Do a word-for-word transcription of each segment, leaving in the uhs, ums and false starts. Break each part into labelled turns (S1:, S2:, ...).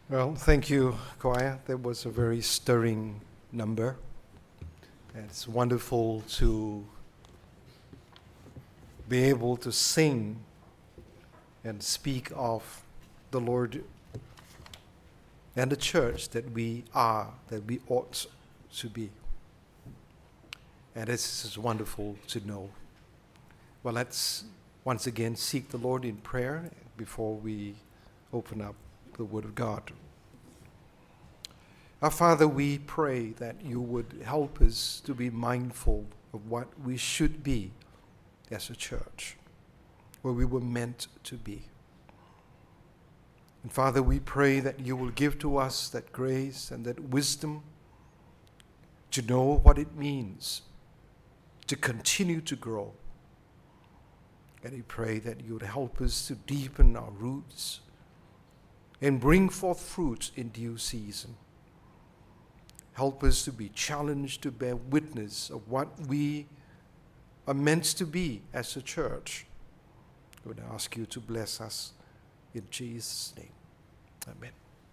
S1: Well, thank you, choir. That was a very stirring number. And it's wonderful to be able to sing and speak of the Lord and the church that we are, that we ought to be. And this is wonderful to know. Well, let's once again seek the Lord in prayer before we open up the Word of God. Our Father, we pray that you would help us to be mindful of what we should be as a church, where we were meant to be. And Father, we pray that you will give to us that grace and that wisdom to know what it means to continue to grow. And we pray that you would help us to deepen our roots and bring forth fruit in due season. Help us to be challenged to bear witness of what we are meant to be as a church. I would ask you to bless us in Jesus' name. Amen.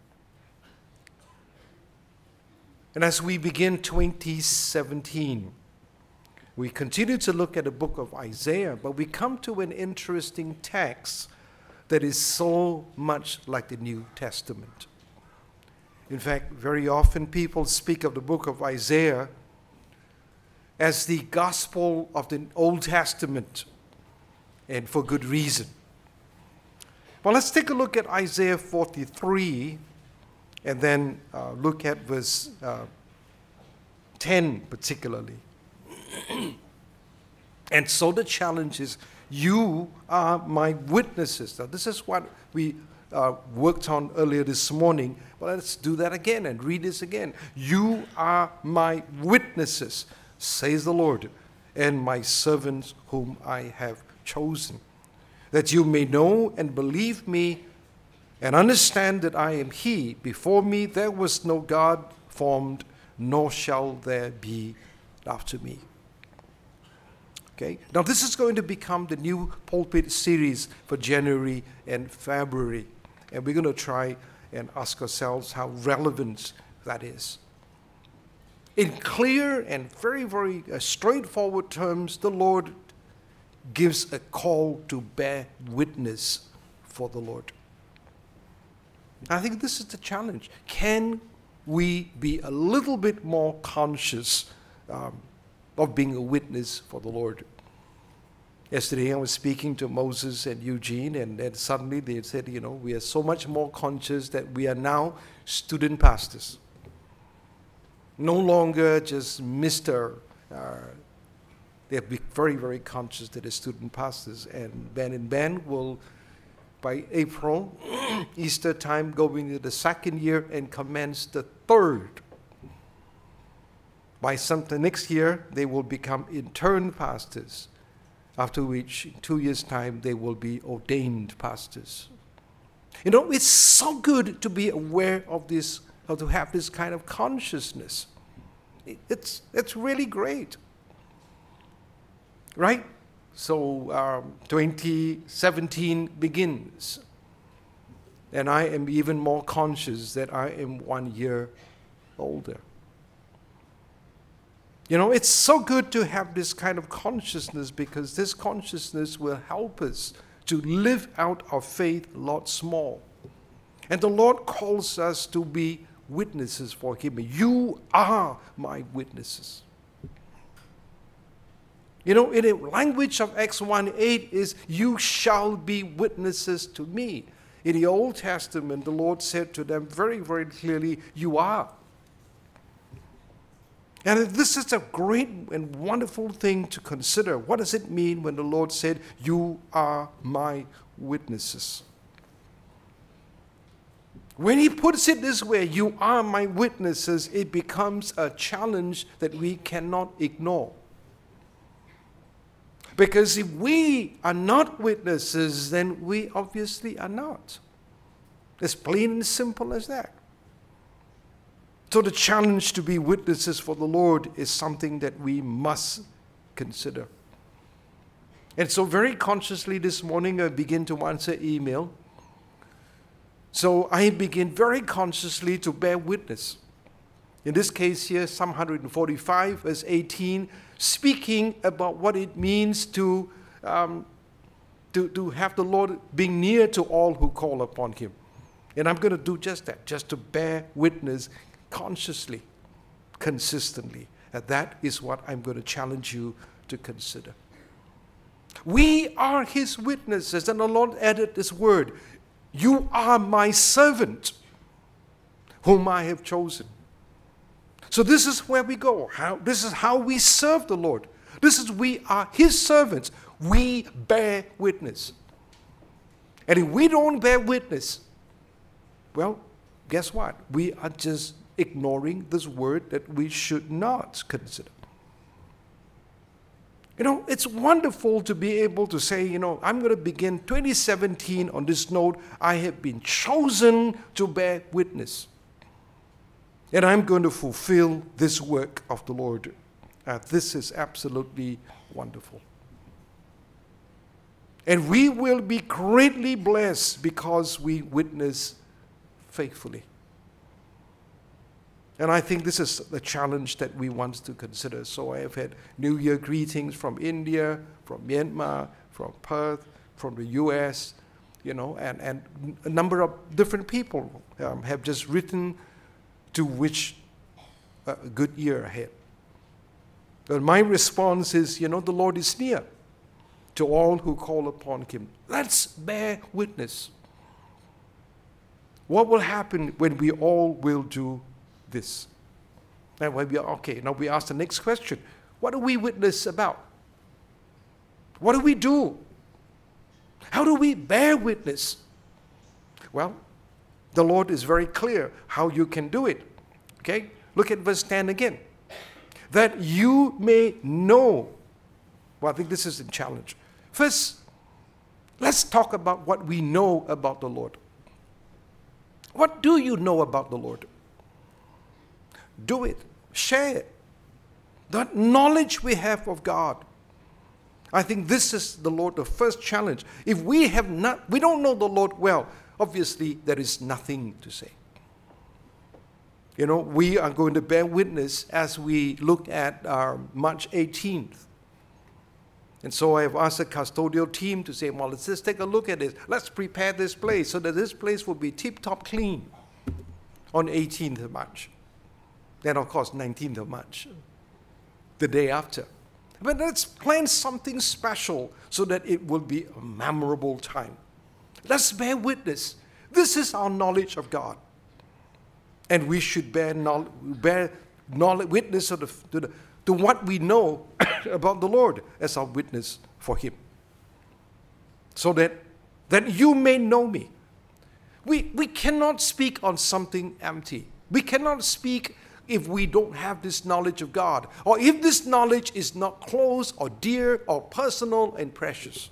S1: And as we begin twenty seventeen, we continue to look at the book of Isaiah, but we come to an interesting text that is so much like the New Testament. In fact, very often people speak of the book of Isaiah as the gospel of the Old Testament, and for good reason. Well, let's take a look at Isaiah forty-three, and then uh, look at verse uh, ten particularly. And so the challenge is, you are my witnesses. Now, this is what we uh, worked on earlier this morning. Well, let's do that again and read this again. You are my witnesses, says the Lord, and my servants whom I have chosen, that you may know and believe me and understand that I am He. Before me there was no God formed, nor shall there be after me. Okay. Now this is going to become the new pulpit series for January and February. And we're going to try and ask ourselves how relevant that is. In clear and very, very uh, straightforward terms, the Lord gives a call to bear witness for the Lord. I think this is the challenge. Can we be a little bit more conscious um, of being a witness for the Lord? Yesterday I was speaking to Moses and Eugene, and then suddenly they said, you know, we are so much more conscious that we are now student pastors. No longer just Mister Uh, they're very, very conscious that they're student pastors. And Ben and Ben will, by April, Easter time, go into the second year and commence the third. By sometime next year, they will become intern pastors, after which, in two years' time, they will be ordained pastors. You know, it's so good to be aware of this, or to have this kind of consciousness. It's, it's really great. Right? So um, twenty seventeen begins, and I am even more conscious that I am one year older. You know, it's so good to have this kind of consciousness, because this consciousness will help us to live out our faith lots more. And the Lord calls us to be witnesses for Him. You are my witnesses. You know, in the language of Acts one eight is, you shall be witnesses to me. In the Old Testament, the Lord said to them very, very clearly, you are. And this is a great and wonderful thing to consider. What does it mean when the Lord said, you are my witnesses? When He puts it this way, you are my witnesses, it becomes a challenge that we cannot ignore. Because if we are not witnesses, then we obviously are not. It's plain and simple as that. So the challenge to be witnesses for the Lord is something that we must consider. And so very consciously this morning I begin to answer email. So I begin very consciously to bear witness. In this case here, Psalm one forty-five, verse eighteen, speaking about what it means to, um, to, to have the Lord being near to all who call upon him. And I'm going to do just that, just to bear witness consciously, consistently. And that is what I'm going to challenge you to consider. We are his witnesses. And the Lord added this word, you are my servant, whom I have chosen. So this is where we go. How, this is how we serve the Lord. This is we are his servants. We bear witness. And if we don't bear witness, well, guess what? We are just ignoring this word that we should not consider. You know, it's wonderful to be able to say, you know, I'm going to begin twenty seventeen on this note. I have been chosen to bear witness. And I'm going to fulfill this work of the Lord. Uh, this is absolutely wonderful. And we will be greatly blessed because we witness faithfully. And I think this is the challenge that we want to consider. So I have had New Year greetings from India, from Myanmar, from Perth, from the U S, you know, and, and a number of different people um, have just written to wish a good year ahead. And my response is, you know, the Lord is near to all who call upon him. Let's bear witness. What will happen when we all will do this? And when we are, okay, now we ask the next question. What do we witness about? What do we do? How do we bear witness? Well, the Lord is very clear how you can do it. Okay? Look at verse ten again. That you may know. Well, I think this is a challenge. First, let's talk about what we know about the Lord. What do you know about the Lord? Do it. Share it. That knowledge we have of God. I think this is the Lord, the first challenge. If we have not, we don't know the Lord well, obviously there is nothing to say. You know, we are going to bear witness as we look at our March eighteenth. And so I have asked the custodial team to say, well, let's just take a look at this. Let's prepare this place so that this place will be tip-top clean on eighteenth of March. Then, of course, nineteenth of March, the day after. But let's plan something special so that it will be a memorable time. Let's bear witness. This is our knowledge of God. And we should bear, knowledge, bear knowledge, witness to, the, to, the, to what we know about the Lord as our witness for him. So that, that you may know me. We, we cannot speak on something empty. We cannot speak if we don't have this knowledge of God, or if this knowledge is not close or dear or personal and precious.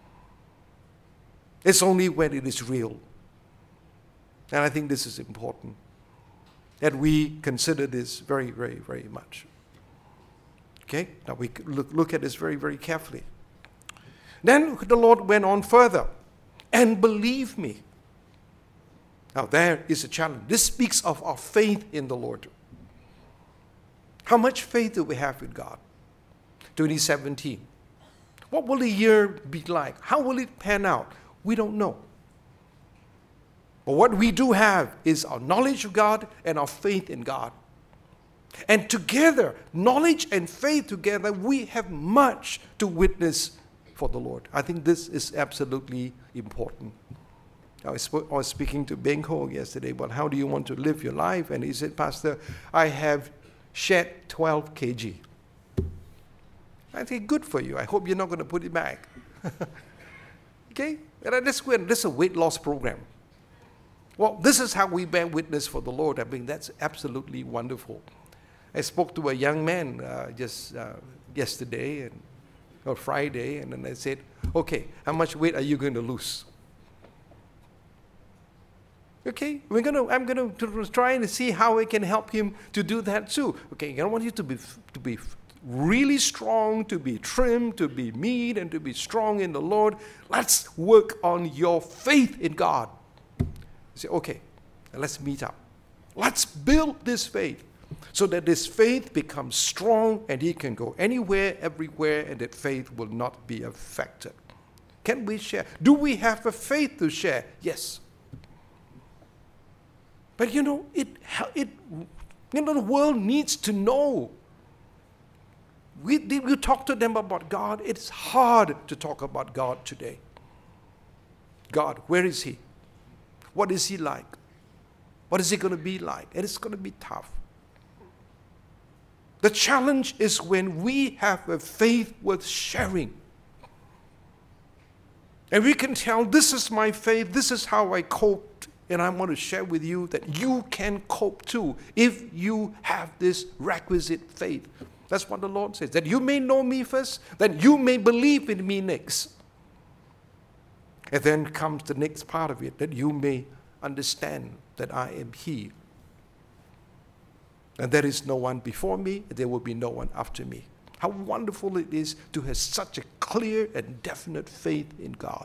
S1: It's only when it is real. And I think this is important, that we consider this very, very, very much. Okay? Now we look, look at this very, very carefully. Then the Lord went on further, and believe me. Now there is a challenge. This speaks of our faith in the Lord. How much faith do we have in God? twenty seventeen. What will the year be like? How will it pan out? We don't know. But what we do have is our knowledge of God and our faith in God. And together, knowledge and faith together, we have much to witness for the Lord. I think this is absolutely important. I was, I was speaking to Beng Ho yesterday about how do you want to live your life? And he said, Pastor, I have shed twelve kilograms. I think good for you. I hope you're not going to put it back. Okay? And that's, that's a weight loss program. Well, this is how we bear witness for the Lord. I mean, that's absolutely wonderful. I spoke to a young man uh, just uh, yesterday and, or Friday, and then I said, okay, how much weight are you going to lose? Okay, we're gonna. I'm gonna to try and see how I can help him to do that too. Okay, I want you to be to be really strong, to be trim, to be meat, and to be strong in the Lord. Let's work on your faith in God. Say, okay, let's meet up. Let's build this faith so that this faith becomes strong and he can go anywhere, everywhere, and that faith will not be affected. Can we share? Do we have a faith to share? Yes. But you know, it, it, you know, the world needs to know. We, we talk to them about God. It's hard to talk about God today. God, where is he? What is he like? What is he going to be like? And it's going to be tough. The challenge is when we have a faith worth sharing. And we can tell, this is my faith, this is how I coped, and I want to share with you that you can cope too if you have this requisite faith. That's what the Lord says, that you may know me first, that you may believe in me next. And then comes the next part of it, that you may understand that I am he. And there is no one before me, and there will be no one after me. How wonderful it is to have such a clear and definite faith in God.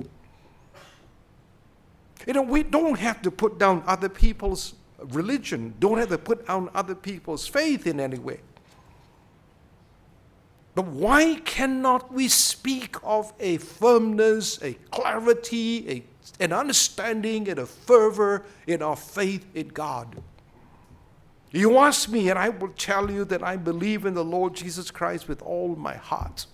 S1: You know, we don't have to put down other people's religion, don't have to put down other people's faith in any way. But why cannot we speak of a firmness, a clarity, a, an understanding, and a fervor in our faith in God? You ask me, and I will tell you that I believe in the Lord Jesus Christ with all my heart.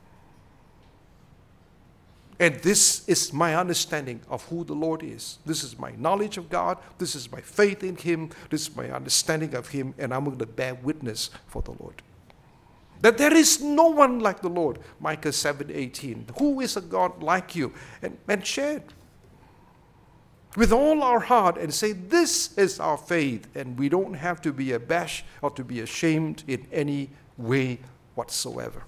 S1: And this is my understanding of who the Lord is. This is my knowledge of God. This is my faith in him. This is my understanding of him. And I'm going to bear witness for the Lord. That there is no one like the Lord. Micah seven eighteen. Who is a God like you? And, and share it with all our heart and say, this is our faith. And we don't have to be abashed or to be ashamed in any way whatsoever.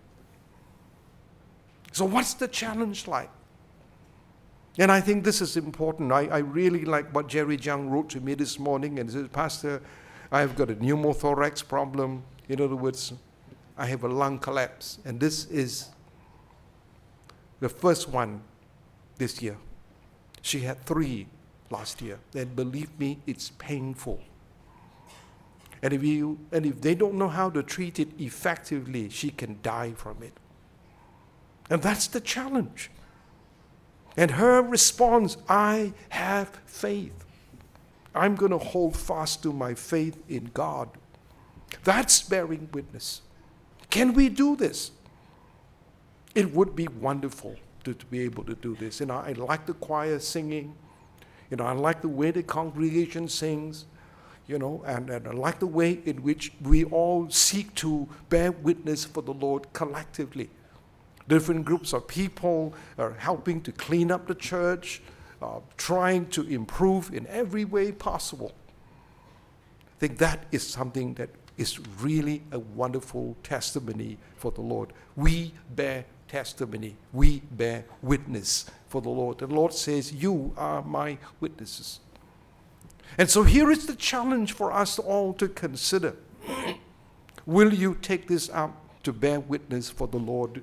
S1: So what's the challenge like? And I think this is important. I, I really like what Jerry Jung wrote to me this morning and said, Pastor, I've got a pneumothorax problem. In other words, I have a lung collapse. And this is the first one this year. She had three last year. And believe me, it's painful. And if you and if they don't know how to treat it effectively, she can die from it. And that's the challenge. And her response, I have faith. I'm going to hold fast to my faith in God. That's bearing witness. Can we do this? It would be wonderful to, to be able to do this. You know, I like the choir singing. You know, I like the way the congregation sings. You know, and, and I like the way in which we all seek to bear witness for the Lord collectively. Different groups of people are helping to clean up the church, uh, trying to improve in every way possible. I think that is something that is really a wonderful testimony for the Lord. We bear testimony. We bear witness for the Lord. The Lord says, you are my witnesses. And so here is the challenge for us all to consider. Will you take this up to bear witness for the Lord?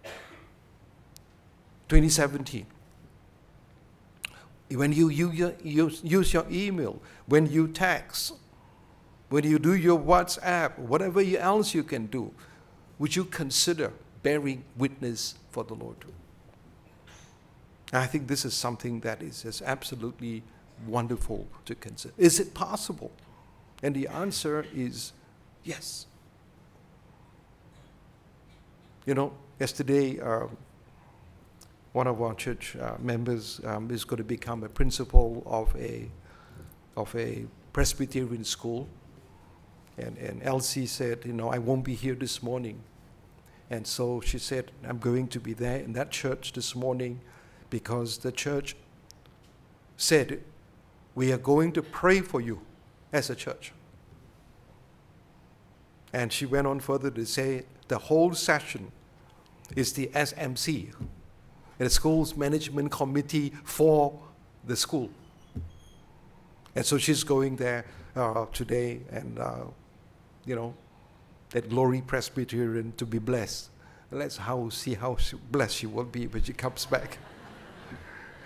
S1: twenty seventeen. When you use, use your email, when you text, when you do your WhatsApp, whatever else you can do, would you consider bearing witness for the Lord? I think this is something that is, is absolutely wonderful to consider. Is it possible? And the answer is yes. You know, yesterday, um, one of our church uh, members um, is going to become a principal of a of a Presbyterian school. And, and Elsie said, you know, I won't be here this morning. And so she said, I'm going to be there in that church this morning because the church said, we are going to pray for you as a church. And she went on further to say, the whole session is the S M C, the school's management committee for the school. And so she's going there uh, today and, uh, you know, that Glory Presbyterian to be blessed. Let's how, see how she, blessed she will be when she comes back.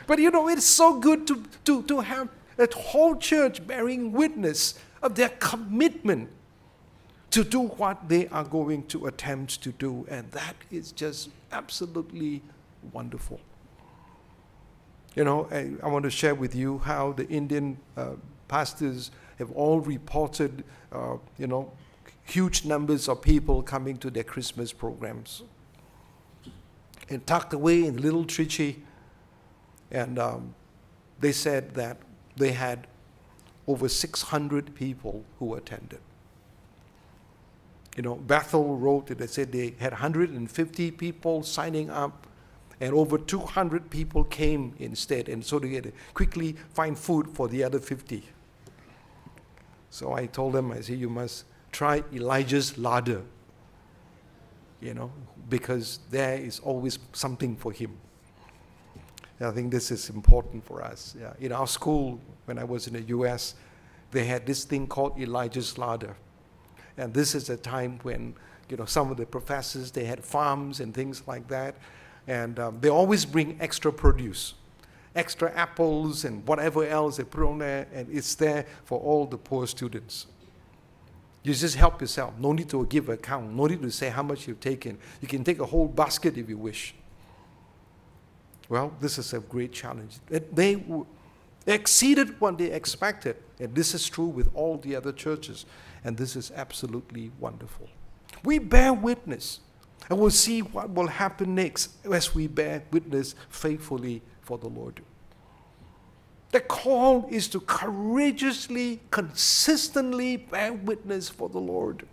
S1: But you know, it's so good to, to, to have a whole church bearing witness of their commitment to do what they are going to attempt to do. And that is just absolutely wonderful. You know, I, I want to share with you how the Indian uh, pastors have all reported, uh, you know, huge numbers of people coming to their Christmas programs. And tucked away in Little Trichy, and um, they said that they had over six hundred people who attended. You know, Bethel wrote it, they said they had one hundred fifty people signing up, and over two hundred people came instead, and so they had to quickly find food for the other fifty. So I told them, I said, you must try Elijah's Larder, you know, because there is always something for him. And I think this is important for us. Yeah. In our school, when I was in the U S, they had this thing called Elijah's Larder. And this is a time when, you know, some of the professors, they had farms and things like that. And um, they always bring extra produce, extra apples and whatever else they put on there, and it's there for all the poor students. You just help yourself. No need to give an account. No need to say how much you've taken. You can take a whole basket if you wish. Well, this is a great challenge. They exceeded what they expected. And this is true with all the other churches. And this is absolutely wonderful. We bear witness. And we'll see what will happen next as we bear witness faithfully for the Lord. The call is to courageously, consistently bear witness for the Lord.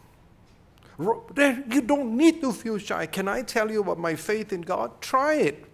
S1: You don't need to feel shy. Can I tell you about my faith in God? Try it.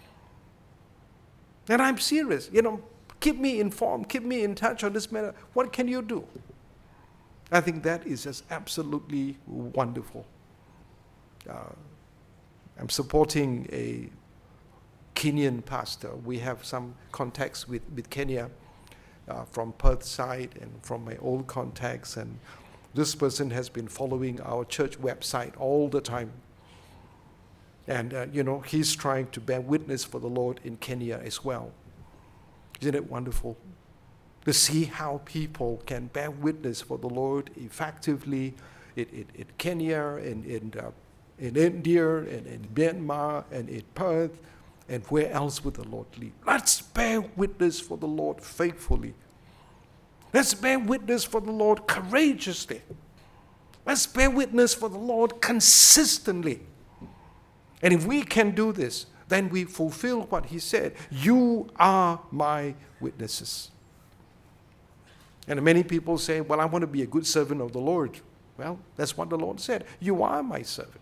S1: And I'm serious. You know, keep me informed, keep me in touch on this matter. What can you do? I think that is just absolutely wonderful. Uh, I'm supporting a Kenyan pastor. We have some contacts with, with Kenya uh, from Perth side and from my old contacts. And this person has been following our church website all the time. And, uh, you know, he's trying to bear witness for the Lord in Kenya as well. Isn't it wonderful to see how people can bear witness for the Lord effectively in, in, in Kenya, in, in, uh, in India, and in Myanmar, and in Perth, and where else would the Lord lead? Let's bear witness for the Lord faithfully. Let's bear witness for the Lord courageously. Let's bear witness for the Lord consistently. And if we can do this, then we fulfill what he said. You are my witnesses. And many people say, well, I want to be a good servant of the Lord. Well, that's what the Lord said. You are my servant.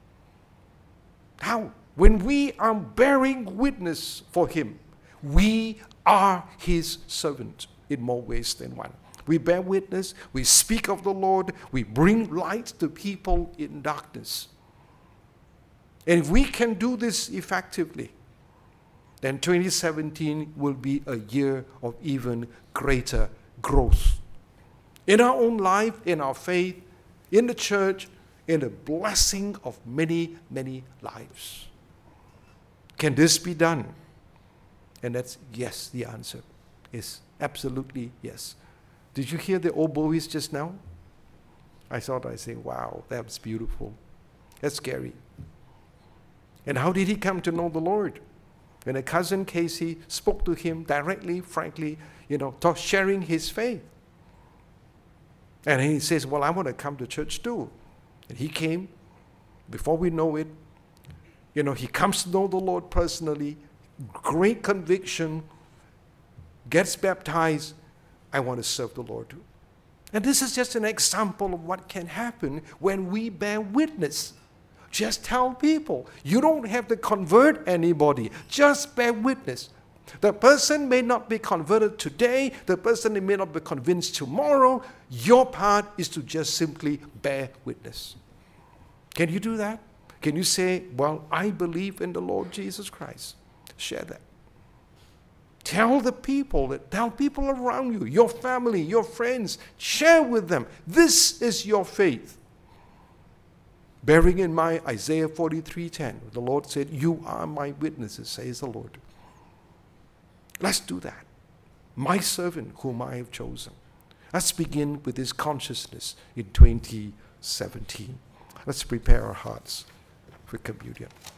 S1: How? When we are bearing witness for him, we are his servant in more ways than one. We bear witness, we speak of the Lord, we bring light to people in darkness. And if we can do this effectively, then twenty seventeen will be a year of even greater growth. In our own life, in our faith, in the church, in the blessing of many, many lives. Can this be done? And that's yes, the answer is absolutely yes. Did you hear the oboes just now? I thought I say, wow, that's beautiful. That's scary. And how did he come to know the Lord? When a cousin Casey spoke to him directly, frankly, you know, talk, sharing his faith. And he says, well, I want to come to church too. And he came. Before we know it, you know, he comes to know the Lord personally, great conviction, gets baptized. I want to serve the Lord too. And this is just an example of what can happen when we bear witness. Just tell people. You don't have to convert anybody. Just bear witness. The person may not be converted today. The person may not be convinced tomorrow. Your part is to just simply bear witness. Can you do that? Can you say, well, I believe in the Lord Jesus Christ? Share that. Tell the people, that tell people around you, your family, your friends, share with them. This is your faith. Bearing in mind Isaiah forty-three ten, the Lord said, you are my witnesses, says the Lord. Let's do that. My servant whom I have chosen. Let's begin with this consciousness in twenty seventeen. Let's prepare our hearts for communion.